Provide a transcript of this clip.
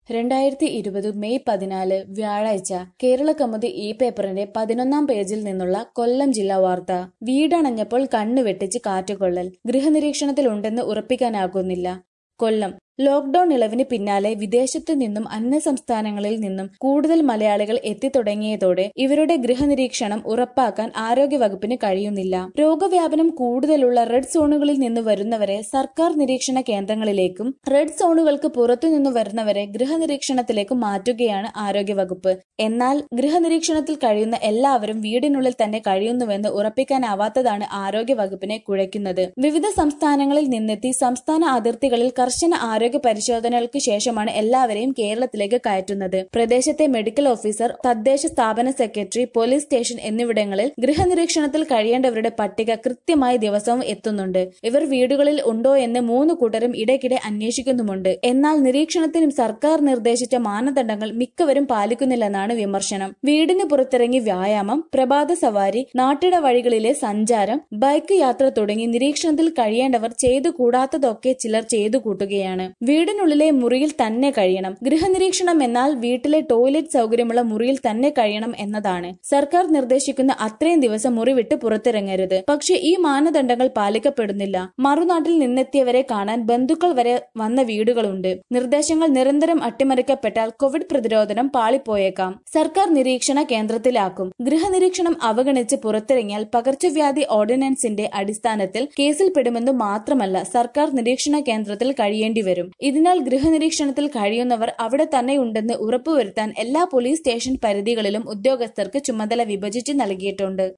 2020 May 14 വ്യാഴാഴ്ച കേരളകൗമുദി പേപ്പറിന്റെ 11-ാം പേജിൽ നിന്നുള്ള കൊല്ലം ജില്ലാ വാർത്ത. വീടണഞ്ഞപ്പോൾ കണ്ണ് വെട്ടിച്ച് കാറ്റുകൊള്ളൽ. ഗൃഹനിരീക്ഷണത്തിലുണ്ടെന്ന് ഉറപ്പിക്കാനാകുന്നില്ല. കൊല്ലം. ലോക്ഡൌൺ ഇളവിന് പിന്നാലെ വിദേശത്തു നിന്നും അന്യസംസ്ഥാനങ്ങളിൽ നിന്നും കൂടുതൽ മലയാളികൾ എത്തിത്തുടങ്ങിയതോടെ ഇവരുടെ ഗൃഹനിരീക്ഷണം ഉറപ്പാക്കാൻ ആരോഗ്യവകുപ്പിന് കഴിയുന്നില്ല. രോഗവ്യാപനം കൂടുതലുള്ള റെഡ് സോണുകളിൽ നിന്ന് വരുന്നവരെ സർക്കാർ നിരീക്ഷണ കേന്ദ്രങ്ങളിലേക്കും റെഡ് സോണുകൾക്ക് പുറത്തുനിന്നു വരുന്നവരെ ഗൃഹനിരീക്ഷണത്തിലേക്കും മാറ്റുകയാണ് ആരോഗ്യവകുപ്പ്. എന്നാൽ ഗൃഹനിരീക്ഷണത്തിൽ കഴിയുന്ന എല്ലാവരും വീടിനുള്ളിൽ തന്നെ കഴിയുന്നുവെന്ന് ഉറപ്പിക്കാനാവാത്തതാണ് ആരോഗ്യവകുപ്പിനെ കുഴയ്ക്കുന്നത്. വിവിധ സംസ്ഥാനങ്ങളിൽ നിന്നെത്തി സംസ്ഥാന അതിർത്തികളിൽ കർശന ആരോഗ്യ പരിശോധനകൾക്ക് ശേഷമാണ് എല്ലാവരെയും കേരളത്തിലേക്ക് കയറ്റുന്നത്. പ്രദേശത്തെ മെഡിക്കൽ ഓഫീസർ, തദ്ദേശ സ്ഥാപന സെക്രട്ടറി, പോലീസ് സ്റ്റേഷൻ എന്നിവിടങ്ങളിൽ ഗൃഹനിരീക്ഷണത്തിൽ കഴിയേണ്ടവരുടെ പട്ടിക കൃത്യമായി ദിവസവും എത്തുന്നുണ്ട്. ഇവർ വീടുകളിൽ ഉണ്ടോ എന്ന് 3 കൂട്ടരും ഇടയ്ക്കിടെ അന്വേഷിക്കുന്നുമുണ്ട്. എന്നാൽ നിരീക്ഷണത്തിനും സർക്കാർ നിർദ്ദേശിച്ച മാനദണ്ഡങ്ങൾ മിക്കവരും പാലിക്കുന്നില്ലെന്നാണ് വിമർശനം. വീടിന് പുറത്തിറങ്ങി വ്യായാമം, പ്രഭാത സവാരി, നാട്ടിട വഴികളിലെ സഞ്ചാരം, ബൈക്ക് യാത്ര തുടങ്ങി നിരീക്ഷണത്തിൽ കഴിയേണ്ടവർ ചെയ്തു കൂടാത്തതൊക്കെ ചിലർ ചെയ്തു കൂട്ടുകയാണ്. വീടിനുള്ളിലെ മുറിയിൽ തന്നെ കഴിയണം. ഗൃഹനിരീക്ഷണം എന്നാൽ വീട്ടിലെ ടോയ്ലറ്റ് സൗകര്യമുള്ള മുറിയിൽ തന്നെ കഴിയണം എന്നതാണ്. സർക്കാർ നിർദ്ദേശിക്കുന്ന അത്രയും ദിവസം മുറി വിട്ട് പുറത്തിറങ്ങരുത്. പക്ഷെ ഈ മാനദണ്ഡങ്ങൾ പാലിക്കപ്പെടുന്നില്ല. മറുനാട്ടിൽ നിന്നെത്തിയവരെ കാണാൻ ബന്ധുക്കൾ വരെ വന്ന വീടുകളുണ്ട്. നിർദ്ദേശങ്ങൾ നിരന്തരം അട്ടിമറിക്കപ്പെട്ടാൽ കോവിഡ് പ്രതിരോധനം പാളിപ്പോയേക്കാം. സർക്കാർ നിരീക്ഷണ കേന്ദ്രത്തിലാക്കും. ഗൃഹനിരീക്ഷണം അവഗണിച്ച് പുറത്തിറങ്ങിയാൽ പകർച്ചവ്യാധി ഓർഡിനൻസിന്റെ അടിസ്ഥാനത്തിൽ കേസിൽപ്പെടുമെന്നു മാത്രമല്ല സർക്കാർ നിരീക്ഷണ കേന്ദ്രത്തിൽ കഴിയേണ്ടി വരും. ഇതിനാൽ ഗൃഹനിരീക്ഷണത്തിൽ കഴിയുന്നവർ അവിടെ തന്നെയുണ്ടെന്ന് ഉറപ്പുവരുത്താൻ എല്ലാ പോലീസ് സ്റ്റേഷൻ പരിധികളിലും ഉദ്യോഗസ്ഥർക്ക് ചുമതല വിഭജിച്ച് നൽകിയിട്ടുണ്ട്.